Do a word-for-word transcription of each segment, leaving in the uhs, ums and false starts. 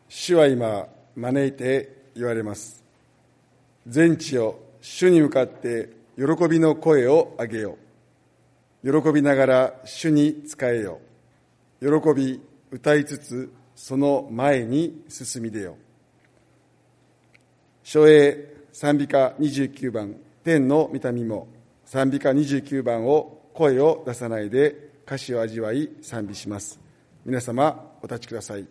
主は今招いて言われます。全地よ、主に向かって喜びの声を上げよ。喜びながら主に仕えよ。喜び歌いつつその前に進み出よ。書英賛美歌にじゅうきゅうばん、天の御民も賛美歌にじゅうきゅうばんを声を出さないで歌詞を味わい賛美します。皆様お立ちください。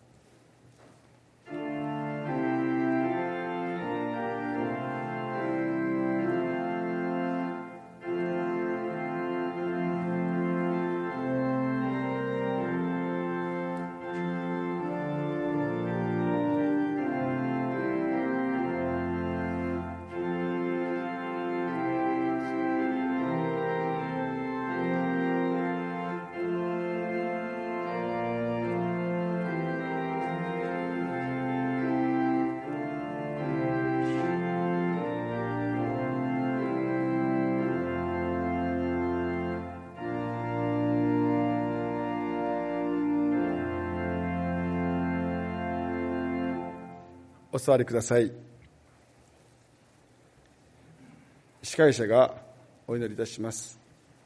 お座りください。司会者がお祈りいたします。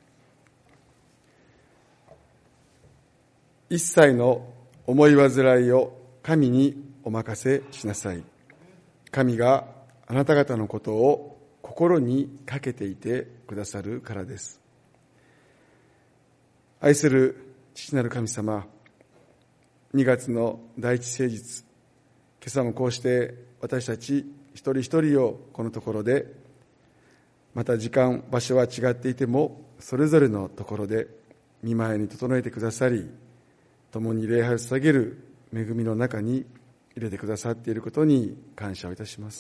一切の思い煩いを神にお任せしなさい。神があなた方のことを心にかけていてくださるからです。愛する父なる神様、にがつの第一聖日、今朝もこうして私たち一人一人をこのところで、また時間場所は違っていてもそれぞれのところで御前に整えてくださり、共に礼拝を捧げる恵みの中に入れてくださっていることに感謝をいたします。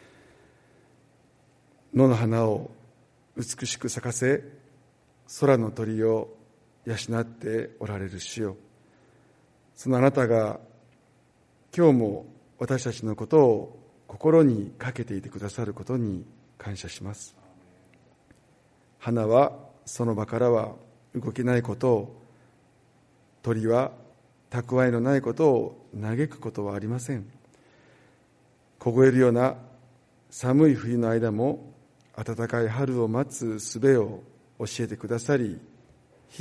野の花を美しく咲かせ、空の鳥を養っておられる主よ、そのあなたが今日も私たちのことを心にかけていてくださることに感謝します。花はその場からは動けないことを、鳥は蓄えのないことを嘆くことはありません。凍えるような寒い冬の間も暖かい春を待つ術を教えてくださり、日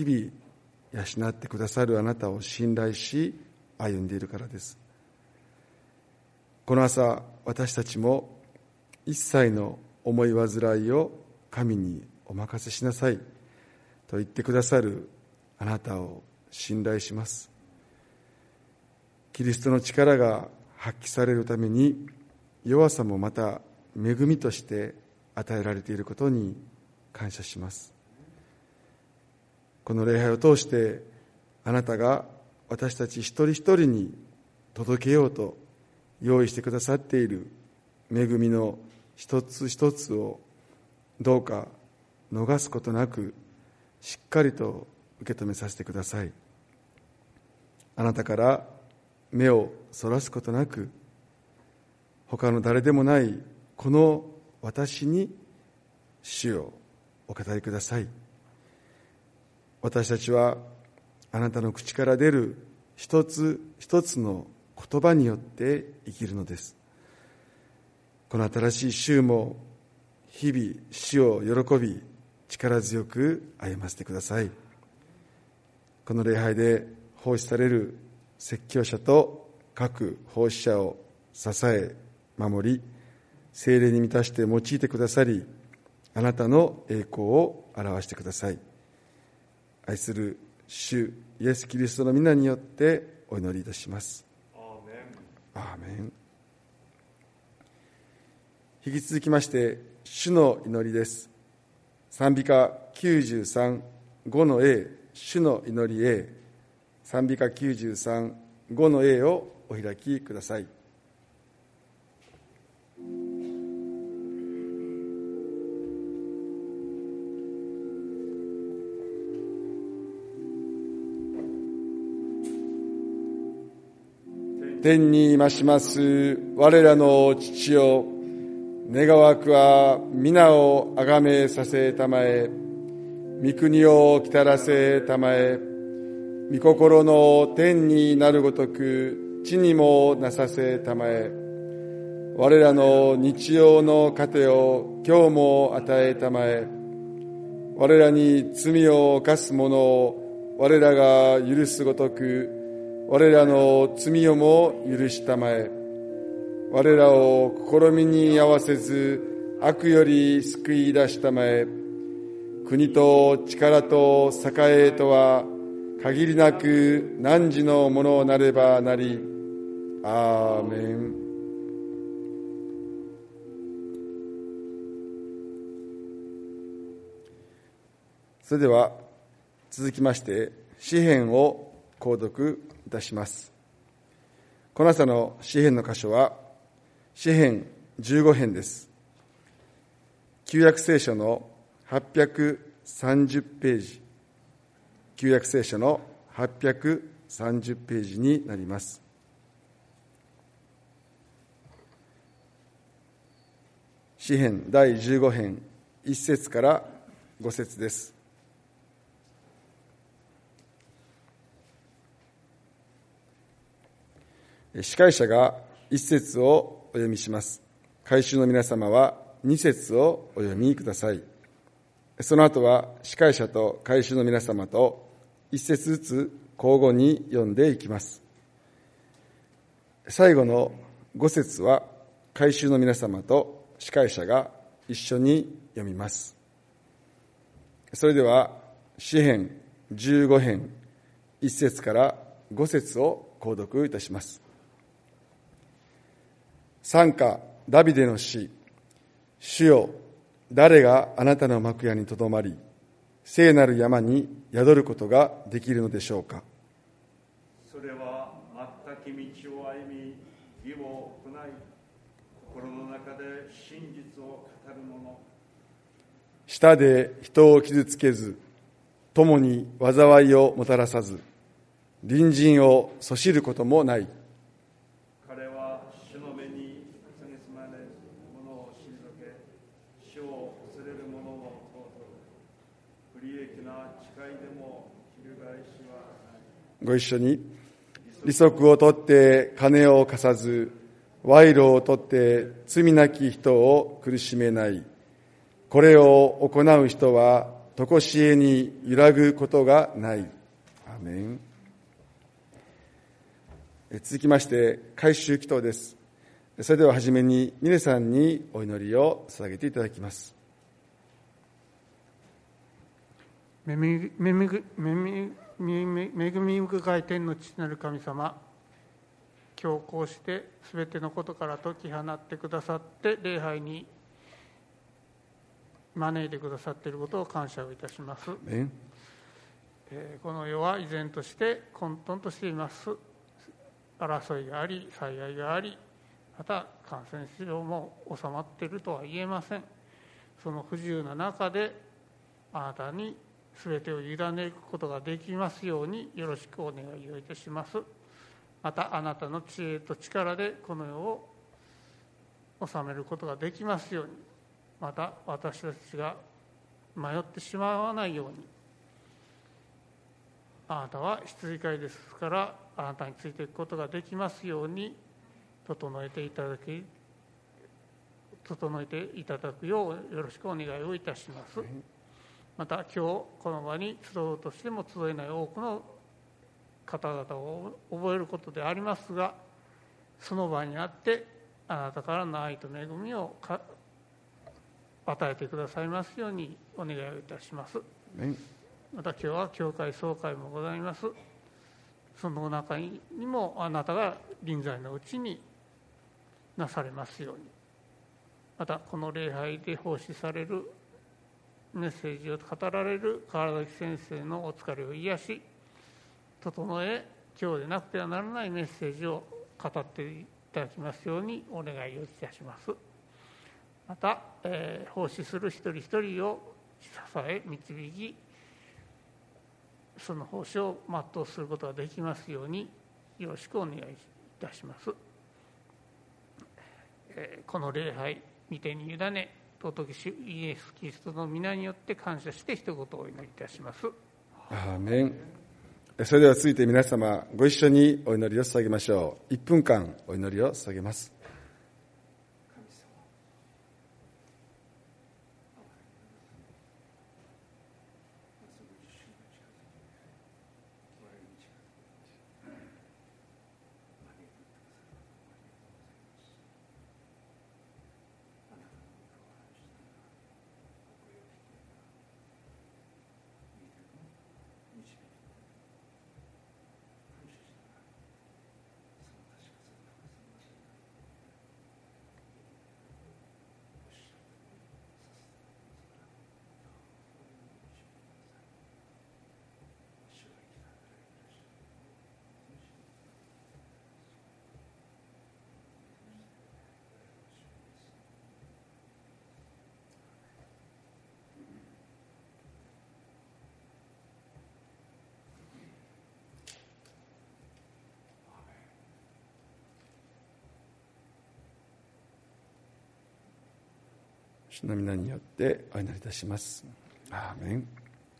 々養ってくださるあなたを信頼し歩んでいるからです。この朝、私たちも一切の思い煩いを神にお任せしなさいと言ってくださるあなたを信頼します。キリストの力が発揮されるために、弱さもまた恵みとして与えられていることに感謝します。この礼拝を通してあなたが私たち一人一人に届けようと用意してくださっている恵みの一つ一つをどうか逃すことなくしっかりと受け止めさせてください。あなたから目をそらすことなく、他の誰でもないこの私に主をお語りください。私たちはあなたの口から出る一つ一つの言葉によって生きるのです。この新しい週も日々主を喜び力強く歩ませてください。この礼拝で奉仕される説教者と各奉仕者を支え守り、聖霊に満たして用いてくださり、あなたの栄光を表してください。愛する主イエス・キリストの皆によってお祈りいたします。アーメン。引き続きまして主の祈りです。賛美歌きゅうじゅうさん、ごの A、主の祈り A、賛美歌きゅうじゅうさん、ごの A をお開きください。天にまします我らの父よ、願わくは皆をあがめさせたまえ、御国をきたらせたまえ、御心の天になるごとく地にもなさせたまえ。我らの日曜の糧を今日も与えたまえ。我らに罪を犯す者を我らが許すごとく、我らの罪をも許したまえ。我らを試みに合わせず、悪より救い出したまえ。国と力と栄とは、限りなく汝のものなればなり。アーメン。それでは続きまして詩編を購読いたします。この朝の詩編の箇所は詩編じゅうご編です。旧約聖書のはっぴゃくさんじゅうページ、旧約聖書のはっぴゃくさんじゅうページになります。詩編だいじゅうご編いっ節からご節です。司会者が一節をお読みします。会衆の皆様は二節をお読みください。その後は司会者と会衆の皆様と一節ずつ交互に読んでいきます。最後の五節は会衆の皆様と司会者が一緒に読みます。それでは詩編じゅうご編一節から五節を購読いたします。賛歌ダビデの詩。主よ、誰があなたの幕屋にとどまり、聖なる山に宿ることができるのでしょうか。 それは全き道を歩み、義を行い、心の中で真実を語る者。 舌で人を傷つけず、共に災いをもたらさず、隣人をそしることもない。 彼は主の目に蔑まれる者を退け、主を恐れる者を尊ぶ。不利益な誓いでも翻しはない。 ご一緒に。利息を取って金を貸さず、賄賂を取って罪なき人を苦しめない。これを行う人は常しえに揺らぐことがない。アーメン。続きまして改宗祈祷です。それでははじめに峰さんにお祈りを捧げていただきます。 恵み恵み恵み深い天の父なる神様、今日こうしてすべてのことから解き放ってくださって礼拝に招いてくださっていることを感謝をいたします。 ねえー、この世は依然として混沌としています。争いがあり、災害があり、また感染症も収まっているとは言えません。その不自由な中であなたに全てを委ねることができますようによろしくお願いをいたします。またあなたの知恵と力でこの世を治めることができますように、また私たちが迷ってしまわないように、あなたは羊飼いですからあなたについていくことができますように整えていただき整えていただくようよろしくお願いをいたします。また今日この場に集うとしても集えない多くの方々を覚えることでありますが、その場にあってあなたからの愛と恵みを与えてくださいますようにお願いをいたします。また今日は教会総会もございます。その中にもあなたが臨在のうちになされますように、またこの礼拝で奉仕されるメッセージを語られる川原崎先生のお疲れを癒し整え、今日でなくてはならないメッセージを語っていただきますようにお願いをいたします。また、えー、奉仕する一人一人を支え導き、その奉仕を全うすることができますようによろしくお願いいたします。えー、この礼拝御手に委ね、尊き主イエス・キリストの皆によって感謝して一言お祈りいたします。 アーメン。 それでは続いて皆様ご一緒にお祈りを捧げましょう。いっぷんかんお祈りを捧げます。主の皆によってお祈りいたします。アーメン。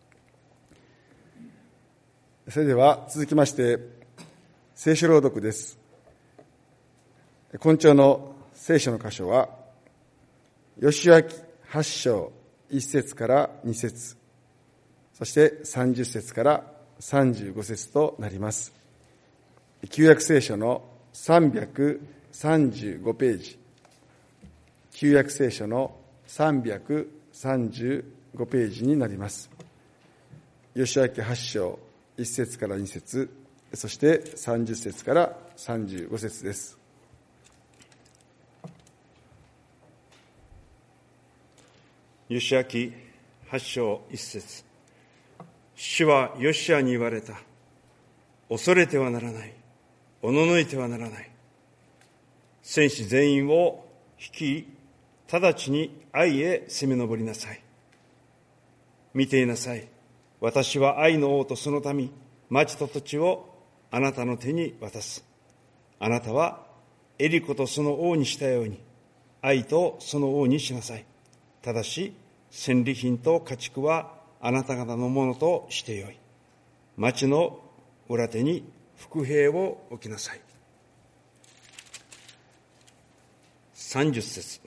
それでは続きまして聖書朗読です。今朝の聖書の箇所はヨシュア記はち章いっ節からに節、そしてさんじゅっ節からさんじゅうご節となります。旧約聖書のさんびゃくさんじゅうごページ、旧約聖書のさんびゃくさんじゅうごページになります。ヨシュア記はち章いっ節からに節、そしてさんじゅっ節からさんじゅうご節です。 ヨシュア記はち章いっ節。主はヨシュアに言われた。恐れてはならない。おののいてはならない。戦士全員を率い、直ちに愛へ攻め上りなさい。見ていなさい。私は愛の王とその民、町と土地をあなたの手に渡す。あなたはエリコとその王にしたように、愛とその王にしなさい。ただし、戦利品と家畜はあなた方のものとしてよい。町の裏手に伏兵を置きなさい。さんじゅっ節。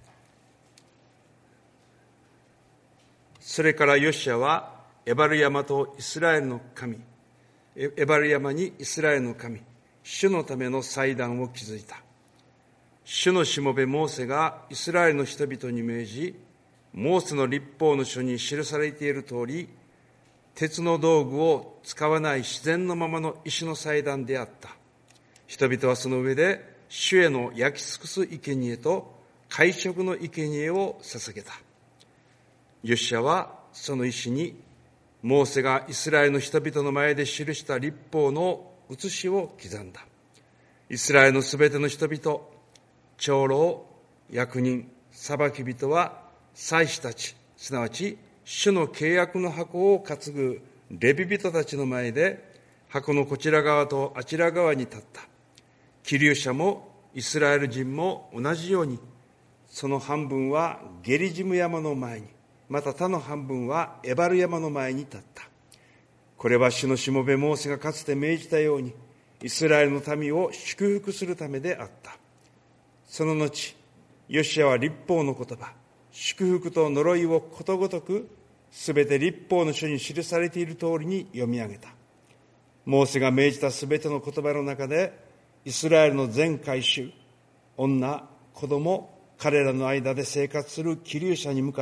それからヨシュアはエバル山とイスラエルの神、エバル山にイスラエルの神、主のための祭壇を築いた。主のしもべモーセがイスラエルの人々に命じ、モーセの律法の書に記されている通り、鉄の道具を使わない自然のままの石の祭壇であった。人々はその上で主への焼き尽くす生贄と会食の生贄を捧げた。ヨシュアはその石にモーセがイスラエルの人々の前で記した律法の写しを刻んだ。イスラエルのすべての人々、長老、役人、裁き人は祭司たち、すなわち主の契約の箱を担ぐレビ人たちの前で箱のこちら側とあちら側に立った。希留者もイスラエル人も同じように、その半分はゲリジム山の前に、また他の半分はエバル山の前に立った。これは主のしもべモーセがかつて命じたように、イスラエルの民を祝福するためであった。その後、ヨシュアは律法の言葉、祝福と呪いをことごとく、すべて律法の書に記されている通りに読み上げた。モーセが命じたすべての言葉の中で、イスラエルの全会衆、女、子供、彼らの間で生活する希留者に向かって、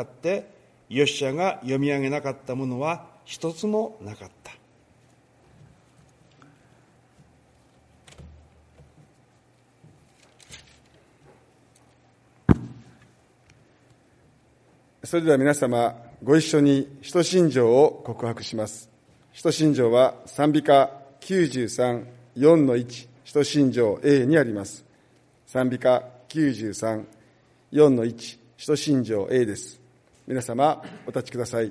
ヨシュアが読み上げなかったものは一つもなかった。 それでは皆様ご一緒に使徒信条を告白します。使徒信条は賛美歌きゅうじゅうさん、よんのいち、使徒信条 A にあります。賛美歌きゅうじゅうさん、よんのいち、使徒信条 A です。皆様お立ちください。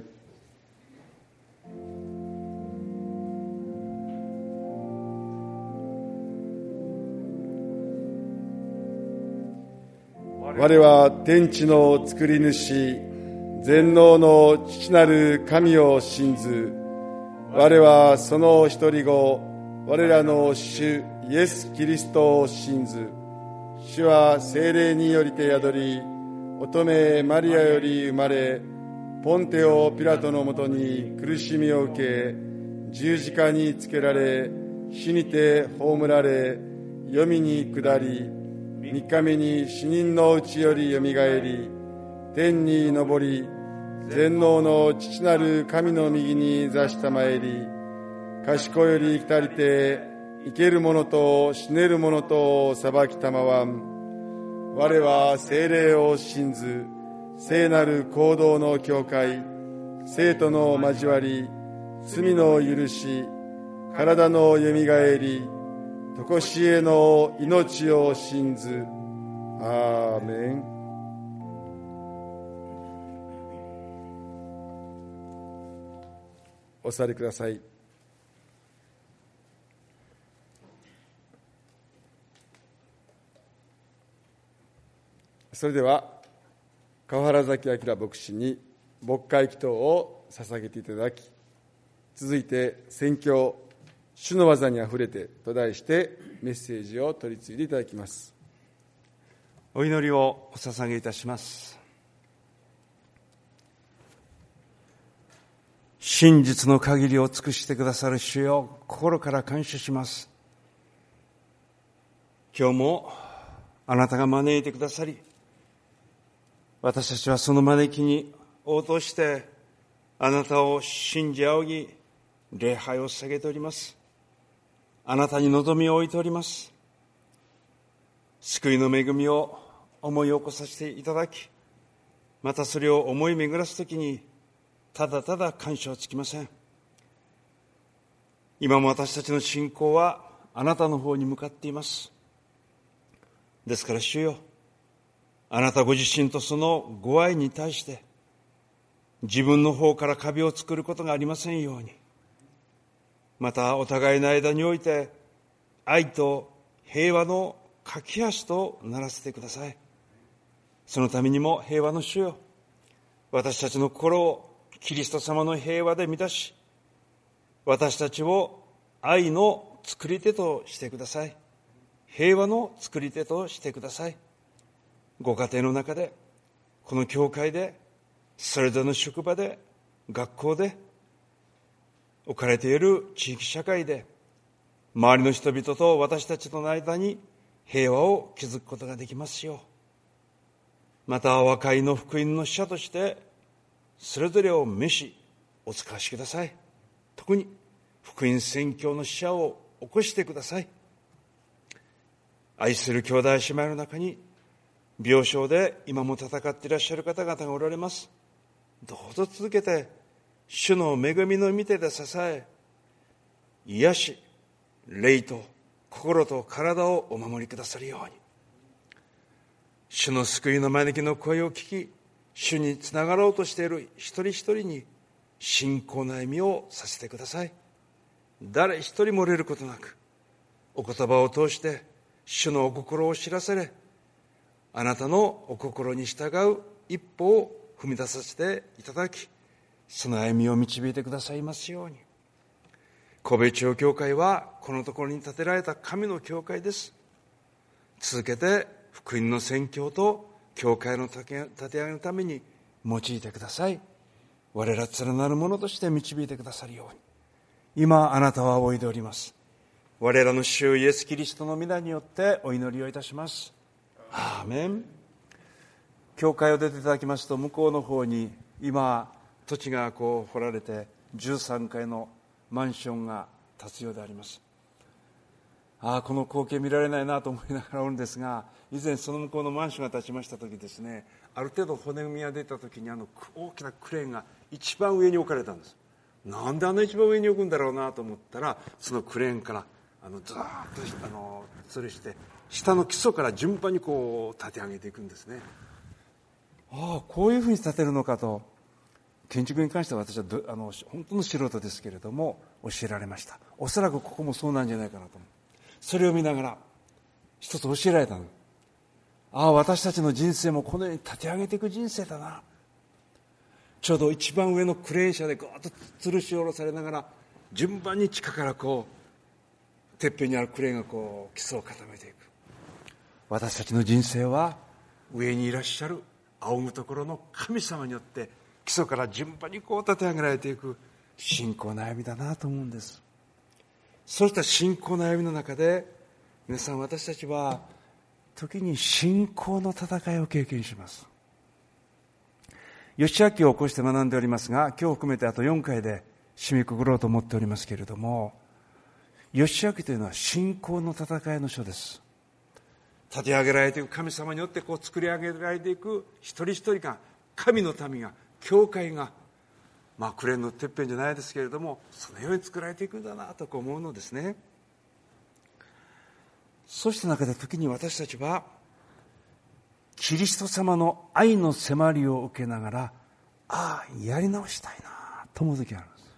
我は天地の作り主、全能の父なる神を信ず。 我はその一人子、我らの主イエス・キリストを信ず。主は聖霊によりて宿り、乙女マリアより生まれ、ポンテオ・ピラトのもとに苦しみを受け、十字架につけられ、死にて葬られ、黄泉に下り、三日目に死人のうちよりよみがえり、天に昇り、全能の父なる神の右に座したまえり、賢より来たりて、生ける者と死ねる者と裁きたまわん。我は聖霊を信ず、聖なる行動の教会、生徒の交わり、罪の許し、体のよみがえり、とこしえの命を信ず。アーメン。お座りください。それでは川原崎明牧師に牧会祈祷を捧げていただき、続いて宣教主の技にあふれてと題してメッセージを取り次いでいただきます。 お祈りをお捧げいたします。真実の限りを尽くしてくださる主よ、心から感謝します。今日もあなたが招いてくださり、私たちはその招きに応答してあなたを信じ仰ぎ礼拝を捧げております。あなたに望みを置いております。救いの恵みを思い起こさせていただき、またそれを思い巡らすときにただただ感謝はつきません。今も私たちの信仰はあなたの方に向かっています。ですから主よ、あなたご自身とそのご愛に対して自分の方から壁を作ることがありませんように、またお互いの間において愛と平和の架け橋とならせてください。そのためにも平和の主よ、私たちの心をキリスト様の平和で満たし、私たちを愛の作り手としてください。平和の作り手としてください。ご家庭の中で、この教会で、それぞれの職場で、学校で、置かれている地域社会で、周りの人々と私たちとの間に平和を築くことができますよう。また和解の福音の使者として、それぞれを召し、お使わしください。特に福音宣教の使者を起こしてください。愛する兄弟姉妹の中に、病床で今も戦っていらっしゃる方々がおられます。どうぞ続けて主の恵みの御手で支え、癒し、霊と心と体をお守りくださるように、主の救いの招きの声を聞き、主につながろうとしている一人一人に信仰の歩みをさせてください。誰一人漏れることなく、お言葉を通して主のお心を知らされ、あなたのお心に従う一歩を踏み出させていただき、その歩みを導いてくださいますように。神戸町教会はこのところに建てられた神の教会です。続けて福音の宣教と教会の立て上げのために用いてください。我ら連なるものとして導いてくださるように、今あなたはおいでおります。我らの主イエスキリストの皆によってお祈りをいたします。アーメン。教会を出ていただきますと、向こうの方に今土地がこう掘られてじゅうさんかいのマンションが建つようであります。ああ、この光景見られないなと思いながらおるんですが、以前その向こうのマンションが建ちました時ですね、ある程度骨組みが出た時にあの大きなクレーンが一番上に置かれたんです。なんであの一番上に置くんだろうなと思ったら、そのクレーンからあのずーっとあの吊るして下の基礎から順番にこう立て上げていくんですね。ああ、こういうふうに建てるのかと、建築に関しては私はどあの本当の素人ですけれども教えられました。おそらくここもそうなんじゃないかなと思う。それを見ながら一つ教えられたの。ああ、私たちの人生もこのように立て上げていく人生だな。ちょうど一番上のクレーン車でガーッと吊るし下ろされながら順番に地下からこうてっぺんにあるクレーンがこう基礎を固めていく。私たちの人生は上にいらっしゃる仰ぐところの神様によって基礎から順番にこう立て上げられていく信仰の歩みだなと思うんです。そうした信仰の歩みの中で、皆さん、私たちは時に信仰の戦いを経験します。義明を起こして学んでおりますが、今日含めてあとよんかいで締めくくろうと思っておりますけれども、義明というのは信仰の戦いの書です。立て上げられていく神様によってこう作り上げられていく一人一人が、神の民が、教会が、まあクレーンのてっぺんじゃないですけれども、そのように作られていくんだなと思うのですね。そうした中で時に私たちはキリスト様の愛の迫りを受けながら、ああやり直したいなと思う時があるんです。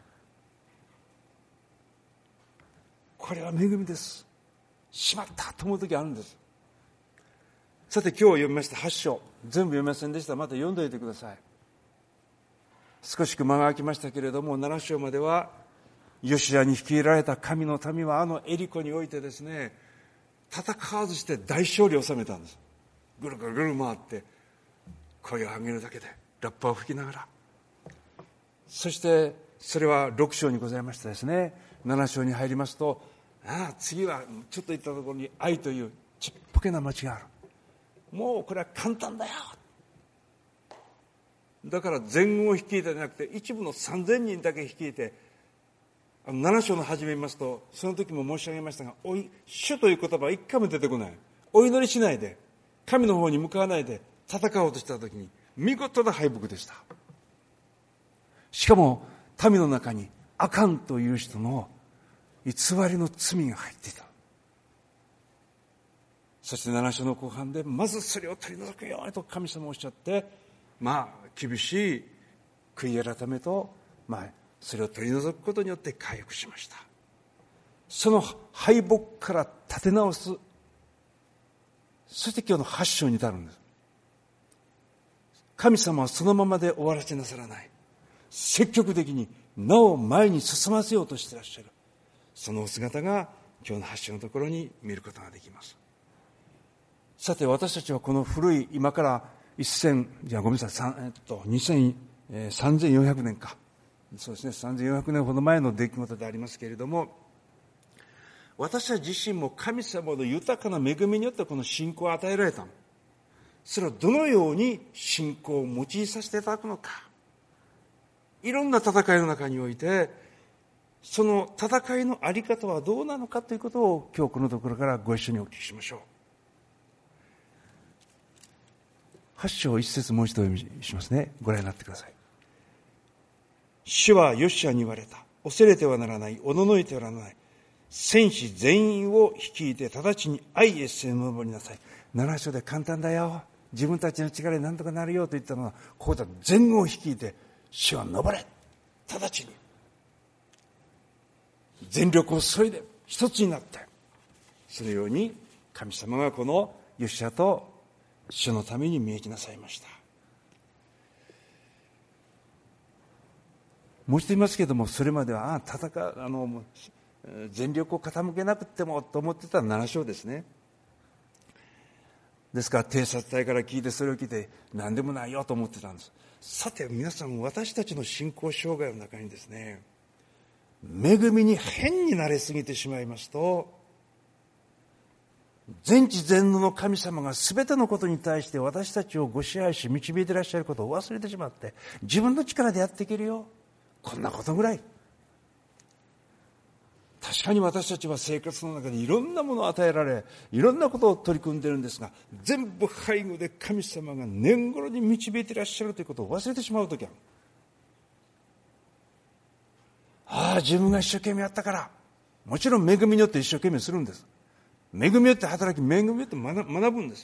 これは恵みです。しまったと思う時があるんです。さて今日読みましたはち章、全部読みませんでしたらまた読んでおいてください。少し間が空きましたけれども、なな章まではヨシアに率いられた神の民はあのエリコにおいてですね、戦わずして大勝利を収めたんです。ぐるぐるぐる回って声を上げるだけでラッパを吹きながら、そしてそれはろく章にございましたですね。なな章に入りますと、ああ次はちょっと行ったところに愛というちっぽけな町がある。もうこれは簡単だよ。だから全軍を率いてじゃなくて一部のさんぜんにんだけ率いて、あのなな章の始めますと、その時も申し上げましたが、おい主という言葉は一回も出てこない。お祈りしないで神の方に向かわないで戦おうとした時に見事な敗北でした。しかも民の中にアカンという人の偽りの罪が入っていた。そしてなな章の後半でまずそれを取り除くようにと神様おっしゃって、まあ厳しい悔い改めと、まあそれを取り除くことによって回復しました。その敗北から立て直す、そして今日のはち章に至るんです。神様はそのままで終わらせなさらない。積極的になお前に進ませようとしていらっしゃる。そのお姿が今日のはち章のところに見ることができます。さて私たちはこの古い、今からせん、じゃあごめんなさい、えっと、にせん、えー、さんぜんよんひゃくねんか。そうですね、さんぜんよんひゃくねんほど前の出来事でありますけれども、私は自身も神様の豊かな恵みによってこの信仰を与えられたの。それをどのように信仰を用いさせていただくのか。いろんな戦いの中において、その戦いのあり方はどうなのかということを今日このところからご一緒にお聞きしましょう。はち章一節もう一度読みしますね。ご覧になってください。主はヨシアに言われた。恐れてはならない。おののいてはならない。戦士全員を率いて直ちに愛へ背登りなさい。なな章で簡単だよ。自分たちの力で何とかなるよと言ったのは、ここでは全軍を率いて主は登れ。直ちに。全力を注いで一つになって。そのように神様がこのヨシアと主のために導きなさいました。もう一度言いますけれども、それまではああ戦うあの全力を傾けなくてもと思ってたなな章ですね。ですから偵察隊から聞いて、それを聞いて何でもないよと思ってたんです。さて皆さん、私たちの信仰障害の中にですね、恵みに変になれすぎてしまいますと、全知全能の神様が全てのことに対して私たちをご支配し導いていらっしゃることを忘れてしまって、自分の力でやっていけるよ、こんなことぐらい。確かに私たちは生活の中でいろんなものを与えられ、いろんなことを取り組んでいるんですが、全部背後で神様が年頃に導いていらっしゃるということを忘れてしまうときある。ああ、自分が一生懸命やったから。もちろん恵みによって一生懸命するんです。恵みによって働き、恵みによって学ぶんです。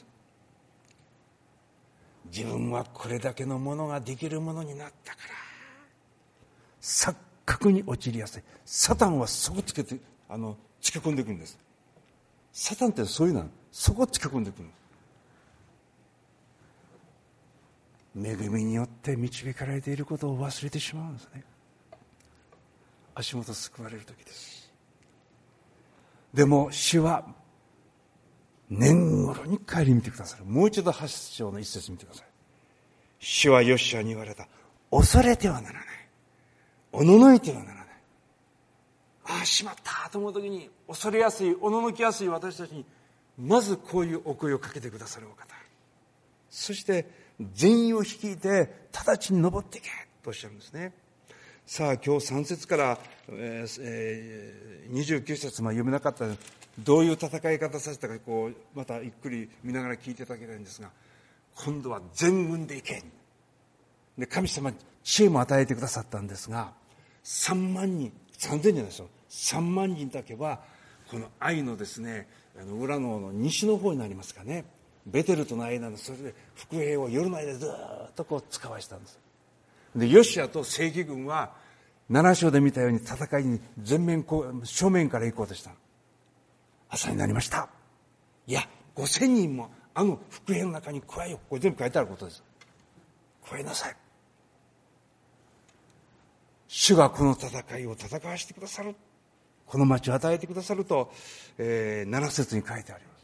自分はこれだけのものができるものになったから、錯覚に陥りやすい。サタンはそこつけて、あの、つけ込んでいくんです。サタンってそういうの、そこつけ込んでいくんです。恵みによって導かれていることを忘れてしまうんですね。 足元救われる時です。でも主は年頃に顧みてくださる。もう一度はち章の一節見てください。主はヨシュアに言われた。恐れてはならない。おののいてはならない。ああ、しまったと思う時に、恐れやすい、おののきやすい私たちに、まずこういうお声をかけてくださるお方。そして、全員を率いて、直ちに登っていけとおっしゃるんですね。さあ、今日さん節から、えーえー、にじゅうきゅう節まで読めなかったので、どういう戦い方させたか、こう、またゆっくり見ながら聞いていただきたいんですが、今度は全軍で行け。で、神様に知恵も与えてくださったんですが、さんまんにん、さんぜんじゃないですよ。さんまんにんだけは、この愛のですね、あの裏の西の方になりますかね。ベテルとの間の、それで伏兵を夜の間でずっとこう使わしたんです。で、ヨシュアと正規軍は、なな章で見たように戦いに全面、正面から行こうとした。朝になりました。いや、ごせんにんもあの伏兵の中に加えよう。これ全部書いてあることです。加えなさい。主がこの戦いを戦わせてくださる。この町を与えてくださると、えー、なな節に書いてあります。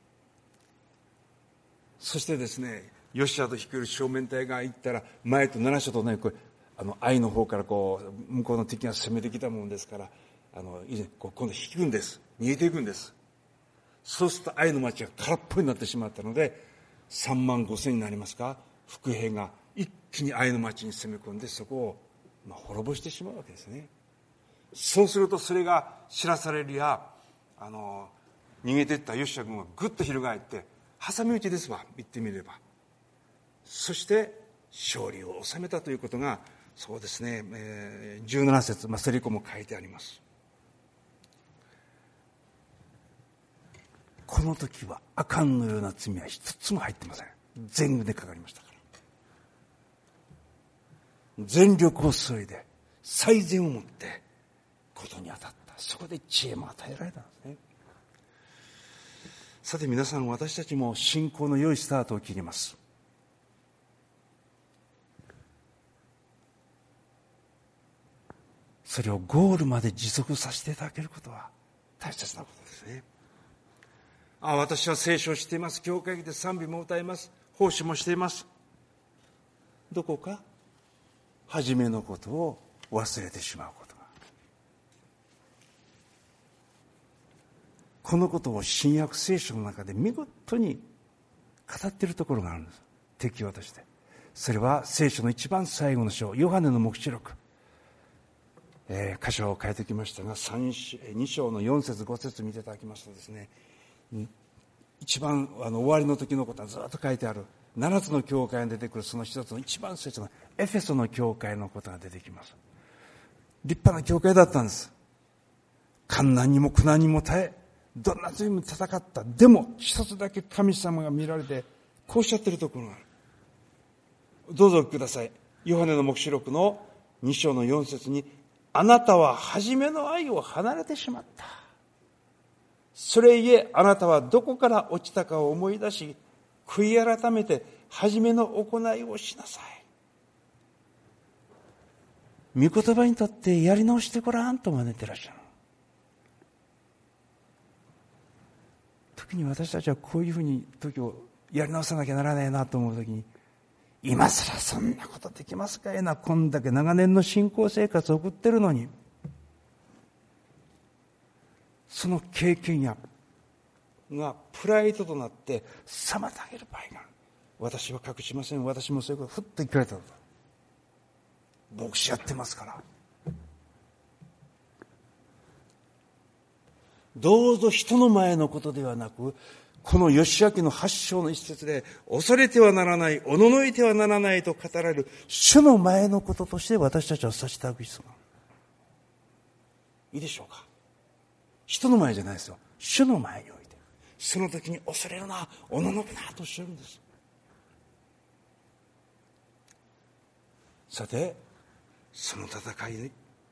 そしてですね、ヨシュアと率いる正面隊が行ったら、前となな章とね、これ、あの、愛の方からこう、向こうの敵が攻めてきたものですから、あの、以前、こう今度引くんです。逃げていくんです。そうすると愛の町が空っぽになってしまったので、さんまんごせんになりますか、伏兵が一気に愛の町に攻め込んで、そこを、まあ、滅ぼしてしまうわけですね。そうするとそれが知らされるや、あの、逃げていったヨシュア軍はぐっと翻って、挟み撃ちですわ、言ってみれば。そして勝利を収めたということが、そうですね、えー、じゅうなな節、まあ、セリコも書いてあります。この時はアカンのような罪は一つも入ってません。全部でかかりましたから。全力を注いで最善をもってことに当たった。そこで知恵も与えられたんですね。さて皆さん、私たちも信仰の良いスタートを切ります。それをゴールまで持続させていただけることは大切なことですね。ああ、私は聖書をしています。教会で賛美も歌います。奉仕もしています。どこか初めのことを忘れてしまうことが。このことを新約聖書の中で見事に語っているところがあるんです。適用として。それは聖書の一番最後の章、ヨハネの黙示録。えー、箇所を変えてきましたが、に章のよん節ご節見ていただきますとですね、一番あの終わりの時のことはずっと書いてある。ななつの教会に出てくるその一つの一番最初のエフェソの教会のことが出てきます。立派な教会だったんです。患難にも苦難にも耐え、どんな罪も戦った。でも一つだけ神様が見られてこうおっしゃってるところがある。どうぞください。ヨハネの黙示録のに章のよん節に、あなたは初めの愛を離れてしまった。それゆえあなたはどこから落ちたかを思い出し、悔い改めて初めの行いをしなさい。御言葉にとってやり直してごらんと招いてらっしゃる。時に私たちはこういうふうに時をやり直さなきゃならないなと思う時に、今更そんなことできますかいな、こんだけ長年の信仰生活を送ってるのに、その経験やがプライドとなって妨げる場合がある。私は隠しません。私もそういうことふっと言われたのだ。牧師やってますから。どうぞ人の前のことではなく、この義明の八章の一節で、恐れてはならない、おののいてはならないと語られる主の前のこととして私たちはさせていただく必要がある。いいでしょうか。人の前じゃないですよ。主の前において。その時に恐れるな、おののくなとおっしゃるんです。さて、その戦いで、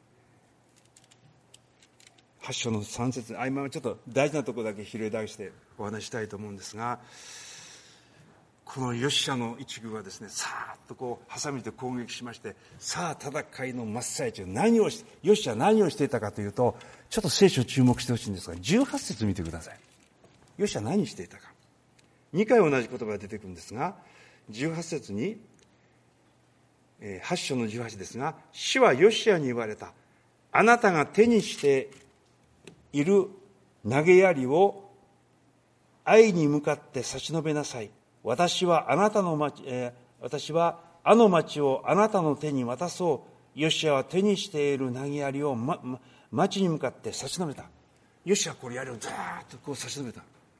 八章の三節、合間はちょっと大事なところだけ拾い出してお話したいと思うんですが、 このヨシアの一軍はですね、さーっとこう挟みで攻撃しまして、さあ戦いの真っ最中、何をしヨシアは何をしていたかというと、ちょっと聖書を注目してほしいんですが、じゅうはち節見てください。ヨシアは何していたか。にかい同じ言葉が出てくるんですが、じゅうはち節に、えー、はち章のじゅうはちですが、主はヨシアに言われた。あなたが手にしている投げ槍を愛に向かって差し伸べなさい。私はあなたの町、えー、私はあの町をあなたの手に渡そう。ヨシアは手にしている投げ槍を、まま、町に向かって差し伸べた。ヨシアはこれ槍をザーッとこう差し伸べた。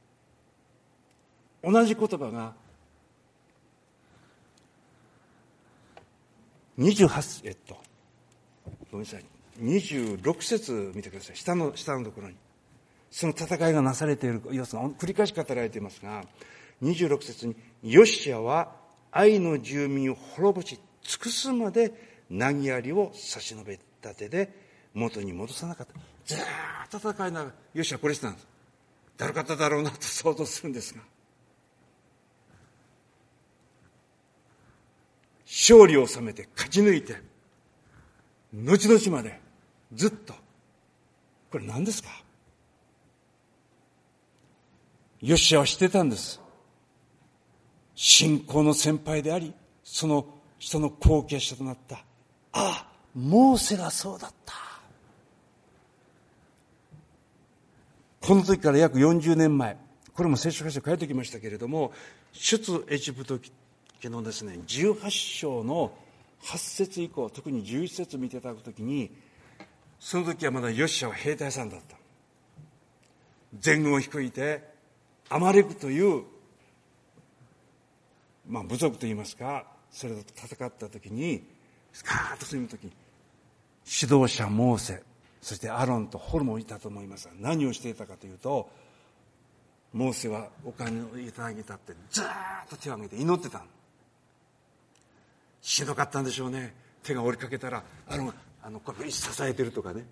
同じ言葉がにじゅうはち、えっとごめんなさい、にじゅうろく節見てください。下の下のところにその戦いがなされている様子が繰り返し語られていますが、にじゅうろく節にヨシアは愛の住民を滅ぼし尽くすまで投げ槍を差し伸べた手で元に戻さなかった。ずーっと戦いながらヨシアはこれしてたんです。だるかっただろうなと想像するんですが、勝利を収めて勝ち抜いて後々までずっと、これ何ですか。ヨシアは知ってたんです。信仰の先輩であり、その人の後継者となった、ああモーセがそうだった。この時から約よんじゅうねんまえ、これも聖書箇所書いてきましたけれども、出エジプト記のですねじゅうはち章のはち節以降、特にじゅういち節見ていただくときに、その時はまだヨシアは兵隊さんだった。全軍を率いてアマレクという、まあ、部族といいますか、それと戦った時にスカーッと進む時に指導者モーセ、そしてアロンとホルモンいたと思いますが、何をしていたかというと、モーセはお金をいただきたってずーっと手を挙げて祈ってたの。しんどかったんでしょうね。手が折りかけたらアロンがあのこれ支えてるとかね、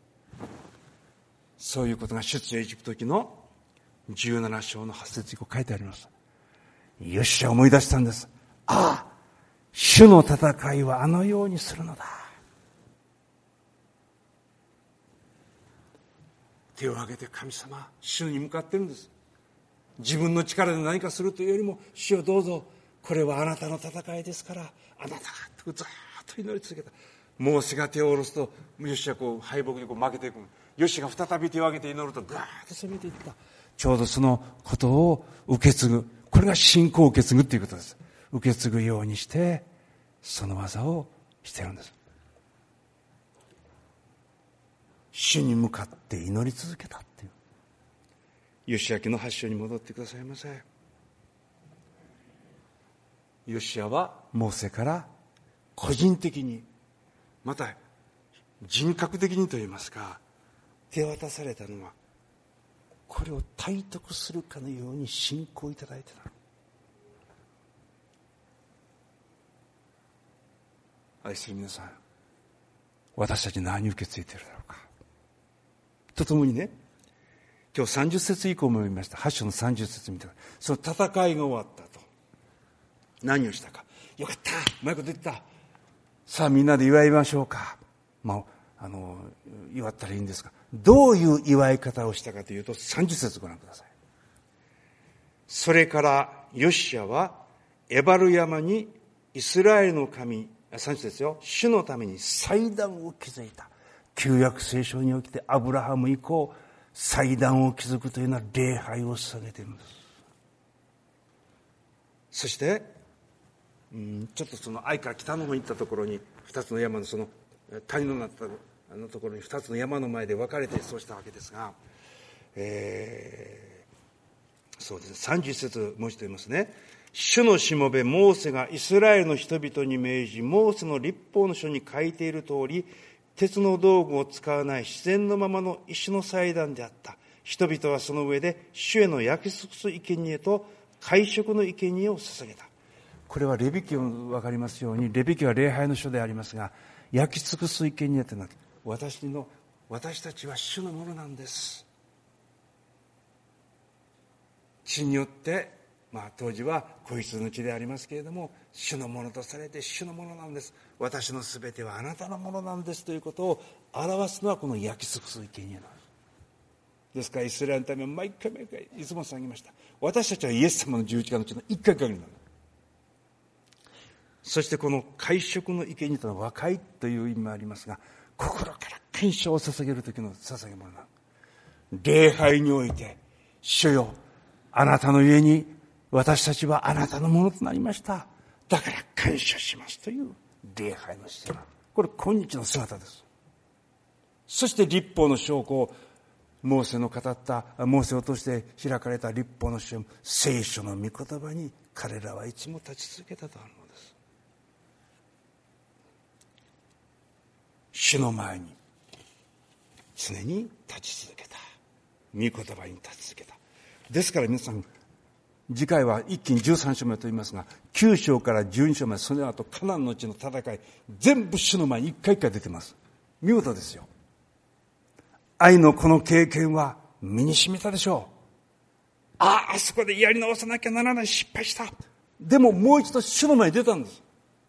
そういうことが出エジプト記のじゅうなな章のはち節以降書いてあります。ヨシア思い出したんです。ああ、主の戦いはあのようにするのだ。手を挙げて神様、主に向かってるんです。自分の力で何かするというよりも、主よどうぞ、これはあなたの戦いですから、あなたがずっと祈り続けた。モーセが手を下ろすと、ヨシアはこう敗北にこう負けていく。ヨシアが再び手を挙げて祈るとガーッと攻めていった。ちょうどそのことを受け継ぐ、これが信仰を受け継ぐということです。受け継ぐようにしてその技をしているんです。主に向かって祈り続けたっていう。ヨシア記のはち章に戻ってくださいませ。ヨシアはモーセから個人的に、また人格的にといいますか、手渡されたのはこれを体得するかのように信仰いただいてた。愛する皆さん、私たち何を受け継いでいるだろうか。とともにね、今日さんじゅう節以降も読みました。はち章のさんじゅう節見てください。その戦いが終わったと何をしたか。よかった、うまいこと言った、さあみんなで祝いましょうか。まあ、あの祝ったらいいんですが、どういう祝い方をしたかというと、さんじゅう節ご覧ください。それからヨシアはエバル山にイスラエルの神、さんじゅう節ですよ、主のために祭壇を築いた。旧約聖書におきてアブラハム以降、祭壇を築くというのは礼拝を捧げているんです。そしてうんちょっとその愛から北の方に行ったところに、二つの山のその谷のなったあのところに二つの山の前で分かれてそうしたわけですが、えー、そうですね、さんじゅう節もう一度言いますね。主のしもべモーセがイスラエルの人々に命じ、モーセの律法の書に書いている通り、鉄の道具を使わない自然のままの石の祭壇であった。人々はその上で主への焼き尽くす生贄と会食の生贄を捧げた。これはレビ記も分かりますように、レビ記は礼拝の書でありますが、焼き尽くす生贄というのは、私の私たちは主のものなんです。血によってまあ、当時は子羊の地でありますけれども、主のものとされて主のものなんです、私のすべてはあなたのものなんですということを表すのはこの焼き尽くす生贄なんです。ですからイスラエルのためは毎回毎回いつも下げました。私たちはイエス様の十字架のうちの一回限りなの。そしてこの会食の生贄というのは和解という意味もありますが、心から献唱を捧げる時の捧げ物なの。礼拝において、主よ、あなたの家に私たちはあなたのものとなりました、だから感謝しますという礼拝の姿勢。これ今日の姿です。そして律法の証拠を、モーセの語ったモーセを通して開かれた律法の書、聖書の御言葉に彼らはいつも立ち続けたとあるのです。主の前に常に立ち続けた、御言葉に立ち続けた。ですから皆さん、次回は一気にじゅうさん章目と言いますが、きゅう章からじゅうに章まで、その後カナンの地の戦い、全部主の前に一回一回出てます。見事ですよ。愛のこの経験は身に染みたでしょう。ああ、あそこでやり直さなきゃならない、失敗した。でももう一度主の前に出たんです。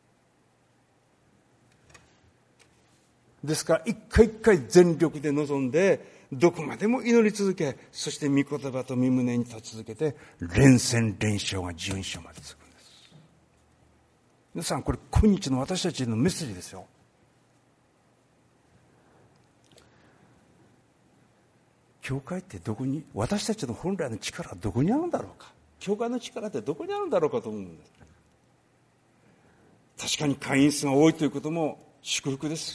ですから一回一回全力で臨んで、どこまでも祈り続け、そして御言葉と御胸に立ち続けて、連戦連勝がじゅうに章まで続くんです。皆さん、これ今日の私たちへのメッセージですよ。教会ってどこに、私たちの本来の力はどこにあるんだろうか。教会の力ってどこにあるんだろうかと思うんです。確かに会員数が多いということも祝福です。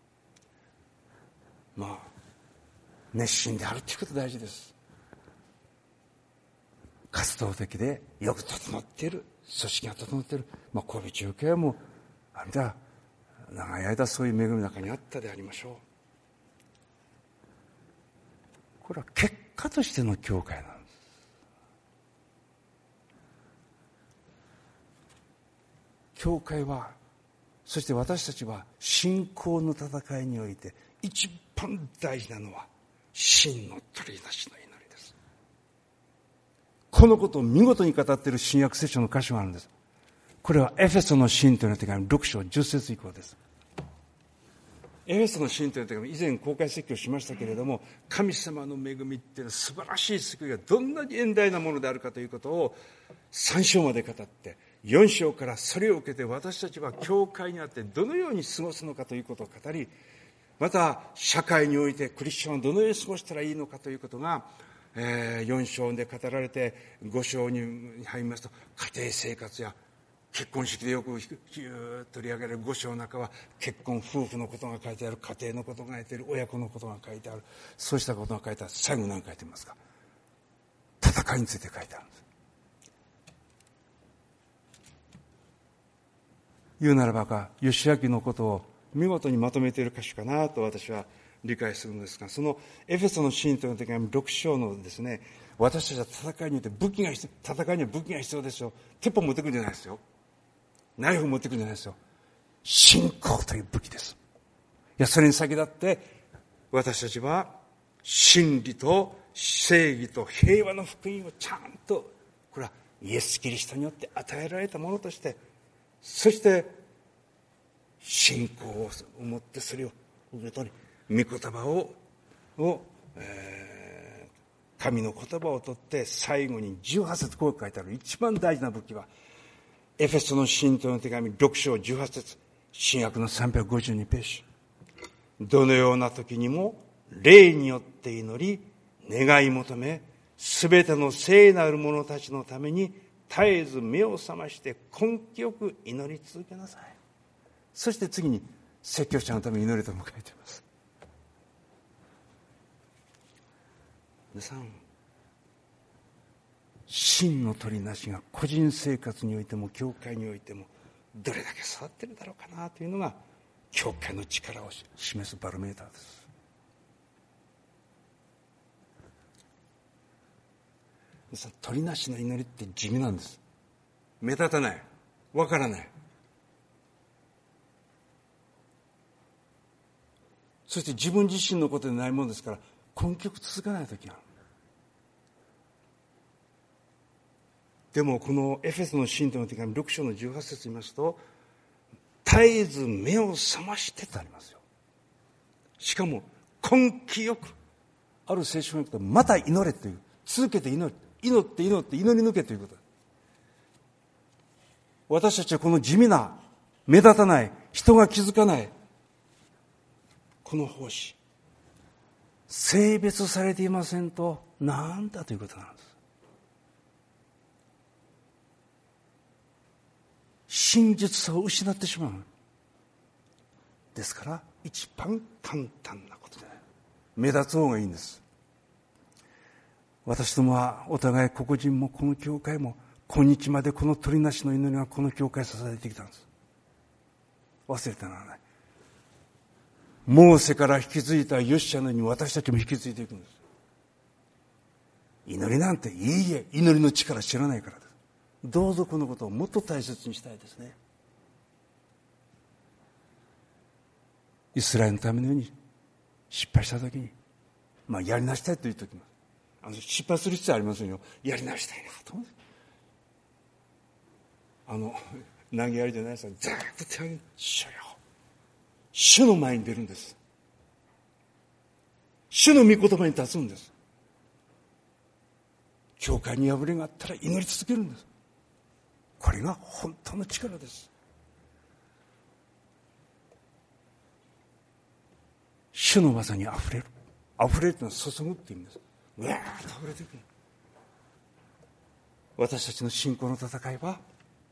まあ熱心であるということ大事です。活動的でよく整っている、組織が整っている、まあ、神戸中継もあれだ、長い間そういう恵みの中にあったでありましょう。これは結果としての教会なんです。教会は、そして私たちは信仰の戦いにおいて一番大事なのは真の取り出しの祈りです。このことを見事に語っている新約聖書の箇所があるんです。これはエフェソの信徒の手紙ろく章じゅっ節以降です。エフェソの信徒の手紙、以前公開説教しましたけれども、神様の恵みっていうのは素晴らしい救いがどんなに遠大なものであるかということをさん章まで語って、よん章からそれを受けて私たちは教会にあってどのように過ごすのかということを語り、また社会においてクリスチャンはどのように過ごしたらいいのかということが、えー、よん章で語られて、ご章に入りますと家庭生活や結婚式でよく取り上げられるご章の中は結婚、夫婦のことが書いてある、家庭のことが書いてある、親子のことが書いてある、そうしたことが書いてある。最後何書いてますか？戦いについて書いてあるんです。言うならばか、義明のことを見事にまとめている箇所かなと私は理解するのですが、そのエフェソの信徒の手紙ろく章のですね、私たちは戦いによって武器が必要、戦いには武器が必要ですよ。鉄砲持ってくるんじゃないですよ。ナイフ持ってくるんじゃないですよ。信仰という武器です。いや、それに先立って私たちは真理と正義と平和の福音をちゃんと、これはイエス・キリストによって与えられたものとして、そして信仰を持ってそれを受け取り、御言葉を、をえー、神の言葉を取って、最後にじゅうはち節こう書いてある一番大事な武器は、エフェソの信徒の手紙ろく章じゅうはち節、新約のさんびゃくごじゅうにページ。どのような時にも霊によって祈り願い求め、すべての聖なる者たちのために絶えず目を覚まして根気よく祈り続けなさい。そして次に説教者のために祈れとも書いています。皆さん、真の取りなしが個人生活においても教会においてもどれだけ育っているだろうかなというのが教会の力を示すバロメーターです。皆さん、取りなしの祈りって地味なんです。目立たない、わからない。そして自分自身のことでないものですから根気よく続かないときがある。 でもこのエフェソの信徒の手紙ろく章のじゅうはち節を見ますと、絶えず目を覚ましてとありますよ。しかも根気よく、ある聖書に行くとまた祈れという、続けて祈る、祈って祈って祈り抜けということ。私たちはこの地味な、目立たない、人が気づかないこの奉仕、性別されていませんとなんだということなんです。真実さを失ってしまう。ですから一番簡単なことで、目立つ方がいいんです。私どもはお互い、個々人もこの教会も今日までこの鳥なしの祈りがこの教会を支えてきたんです。忘れてならない。モーセから引き継いだヨシュアのように私たちも引き継いでいくんです。祈りなんていいえ、祈りの力知らないからです。どうぞこのことをもっと大切にしたいですね。イスラエルのためのように失敗したときに、まあやり直したいというときも、あの失敗する必要はありませんよ。やり直したいなと思う。あの投げやりじゃないですか。ざーっと手を挙げる。主よ、主の前に出るんです。主の御言葉に立つんです。教会に破れがあったら祈り続けるんです。これが本当の力です。主の技にあふれる。あふれるというのは注ぐっていう意味です。うわーっとあふれていく。私たちの信仰の戦いは、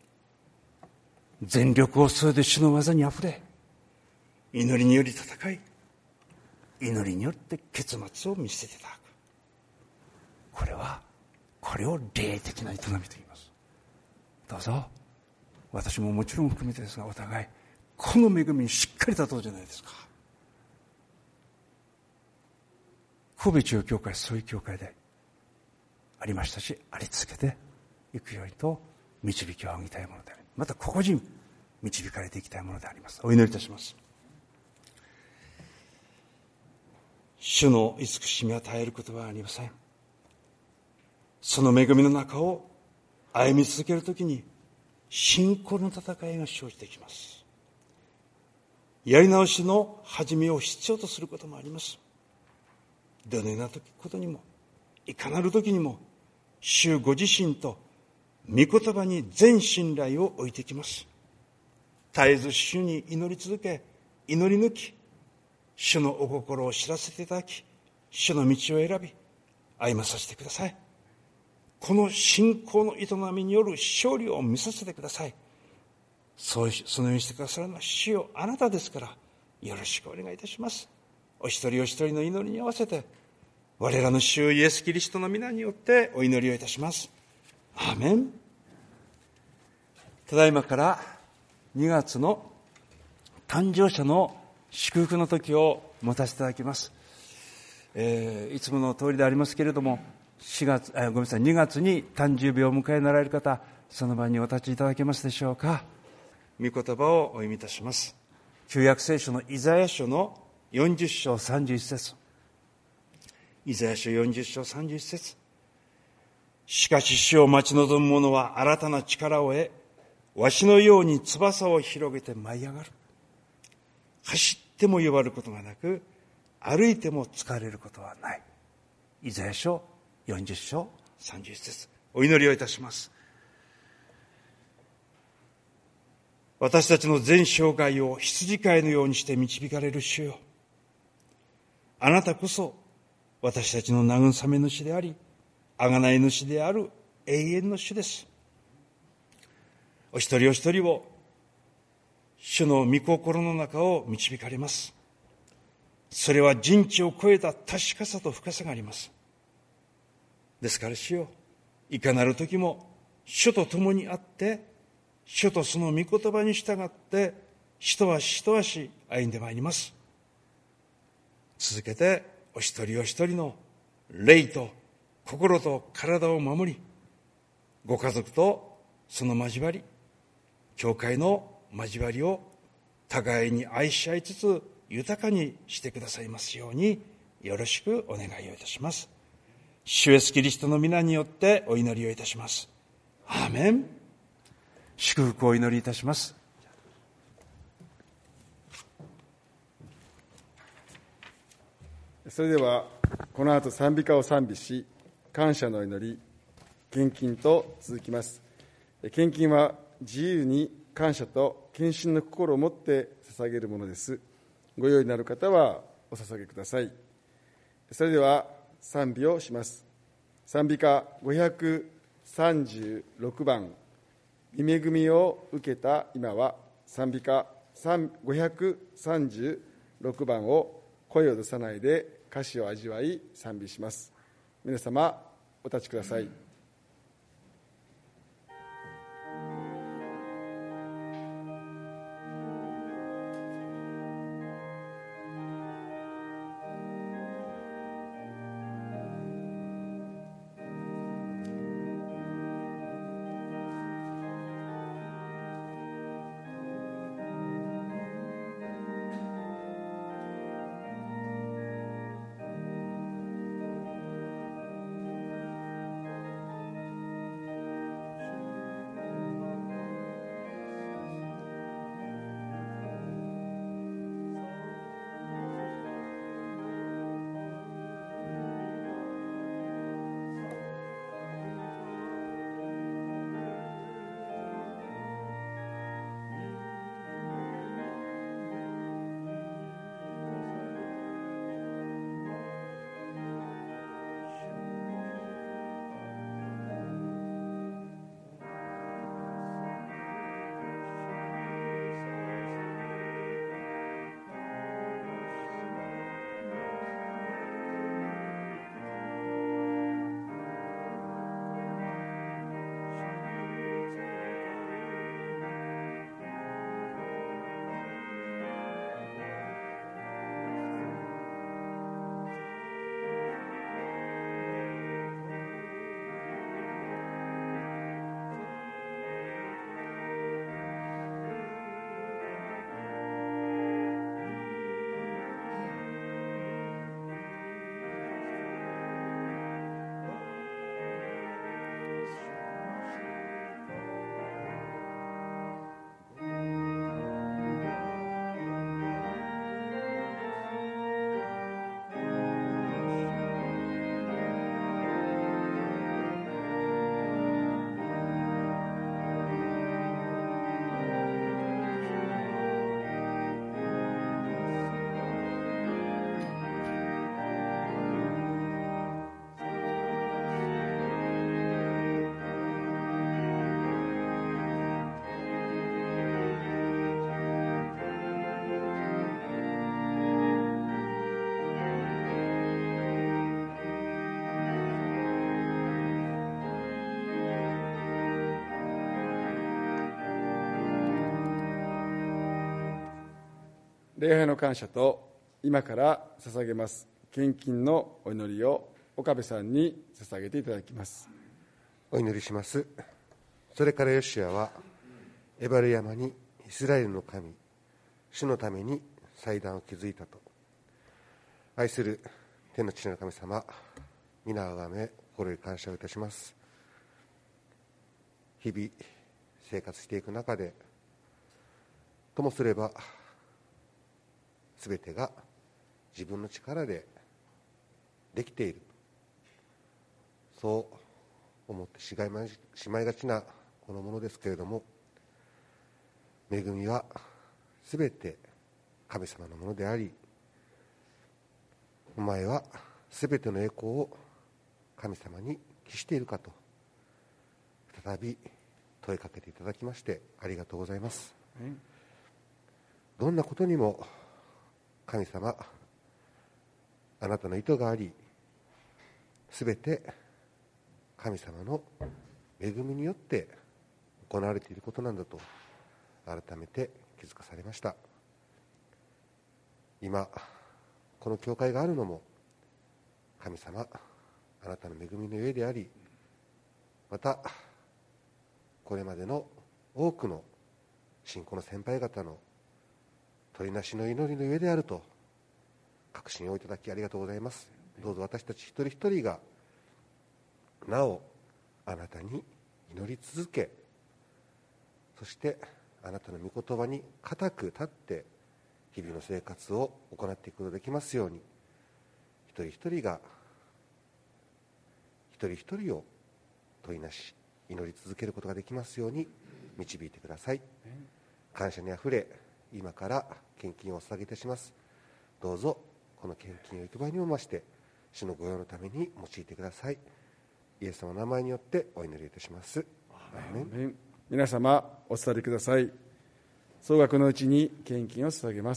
全力を注いで主の技にあふれ、祈りにより戦い、祈りによって結末を見せていただく。これは、これを霊的な営みと言います。どうぞ、私ももちろん含めてですが、お互いこの恵みにしっかり立とうじゃないですか。神戸中央教会、そういう教会でありましたし、あり続けていくようにと導きを仰ぎたいものであり、また個々人導かれていきたいものであります。お祈りいたします。主の慈しみは絶えることはありません。その恵みの中を歩み続けるときに信仰の戦いが生じてきます。やり直しの始めを必要とすることもあります。どのようなことにも、いかなる時にも、主ご自身と御言葉に全信頼を置いてきます。絶えず主に祈り続け、祈り抜き、主のお心を知らせていただき、主の道を選び、歩まさせてください。この信仰の営みによる勝利を見させてください。そうそのようにしてくださるのは主よ、あなたですから、よろしくお願いいたします。お一人お一人の祈りに合わせて、我らの主イエスキリストの皆によってお祈りをいたします。アーメン。ただいまからにがつの誕生者の祝福の時を持たせていただきます。えー、いつもの通りでありますけれども、しがつ、あ、ごめんなさい、にがつに誕生日を迎えになられる方、その場にお立ちいただけますでしょうか。御言葉をお読みいたします。旧約聖書のイザヤ書のよんじゅっ章さんじゅういち節。イザヤ書よんじゅっ章さんじゅういち節。しかし主を待ち望む者は新たな力を得、わしのように翼を広げて舞い上がる。走っても弱ることがなく、歩いても疲れることはない。イザヤ書よんじゅっ章さんじゅういち節。お祈りをいたします。私たちの全生涯を羊飼いのようにして導かれる主よ。あなたこそ私たちの慰め主であり、贖い主である永遠の主です。お一人お一人を主の御心の中を導かれます。それは人知を超えた確かさと深さがあります。ですから主よ、いかなる時も主と共にあって、主とその御言葉に従って一足一足歩んでまいります。続けてお一人お一人の霊と心と体を守り、ご家族とその交わり、教会の交わりを互いに愛し合いつつ豊かにしてくださいますようによろしくお願いをいたします。主イエスキリストの皆によってお祈りをいたします。 アーメン。祝福をお祈りいたします。 それではこの後賛美歌を賛美し、感謝の祈り、献金と続きます。献金は自由に感謝と献身の心を持って捧げるものです。ご用意になる方はお捧げください。それでは賛美をします。賛美歌ごひゃくさんじゅうろくばん、御恵みを受けた今は、賛美歌ごひゃくさんじゅうろくばんを声を出さないで歌詞を味わい賛美します。皆様お立ちください。礼拝の感謝と今から捧げます献金のお祈りを岡部さんに捧げていただきます。 お祈りします。それからヨシュアはエバル山にイスラエルの神主のために祭壇を築いたと。愛する天の父なる神様、皆をあがめ心より感謝をいたします。日々生活していく中で、ともすればすべてが自分の力でできている、そう思ってしまいがちなこのものですけれども、恵みはすべて神様のものであり、お前はすべての栄光を神様に帰しているかと再び問いかけていただきましてありがとうございます。どんなことにも神様、あなたの意図があり、すべて神様の恵みによって行われていることなんだと改めて気づかされました。今この教会があるのも神様、あなたの恵みのゆえであり、またこれまでの多くの信仰の先輩方の取りなしの祈りのゆえであると確信をいただきありがとうございます。どうぞ私たち一人一人がなおあなたに祈り続け、そしてあなたの御言葉に固く立って日々の生活を行っていくことができますように、一人一人が一人一人を問いなし祈り続けることができますように導いてください。感謝にあふれ今から献金をお捧げいたします。どうぞこの献金をいくばいにも増して主の御用のために用いてください。イエス様の名前によってお祈りいたします。アーメン。 皆様お伝えください。総額のうちに献金を捧げます。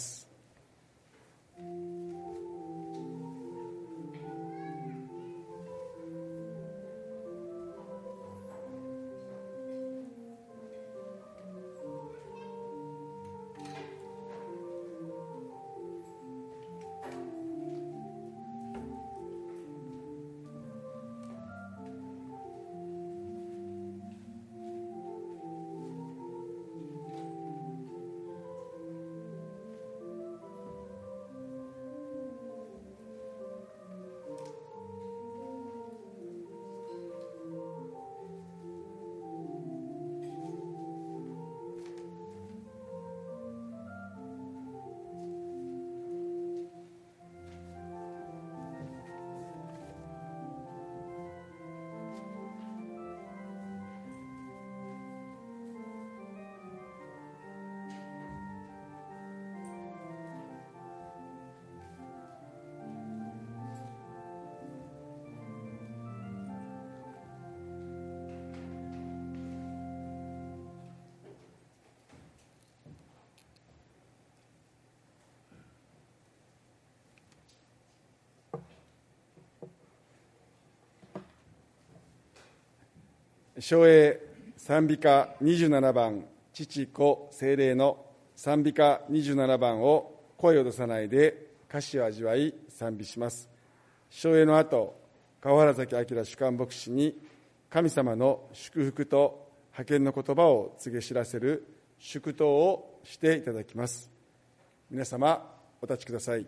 唱詠賛美歌にじゅうななばん、父子聖霊の賛美歌にじゅうななばんを声を出さないで歌詞を味わい賛美します。唱詠の後、川原崎明主幹牧師に神様の祝福と派遣の言葉を告げ知らせる祝祷をしていただきます。皆様お立ちください。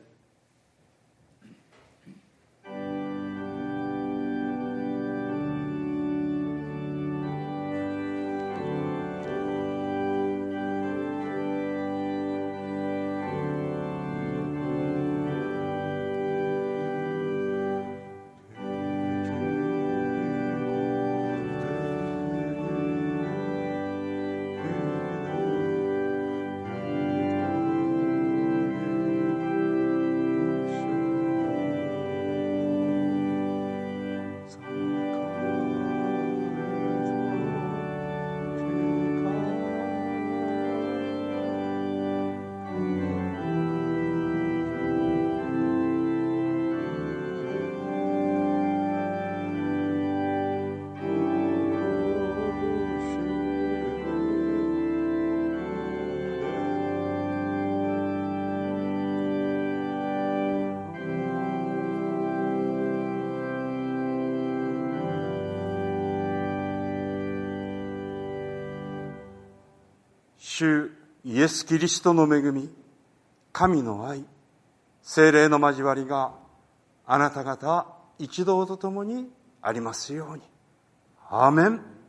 主イエス・キリストの恵み、神の愛、聖霊の交わりがあなた方一同とともにありますように。アーメン。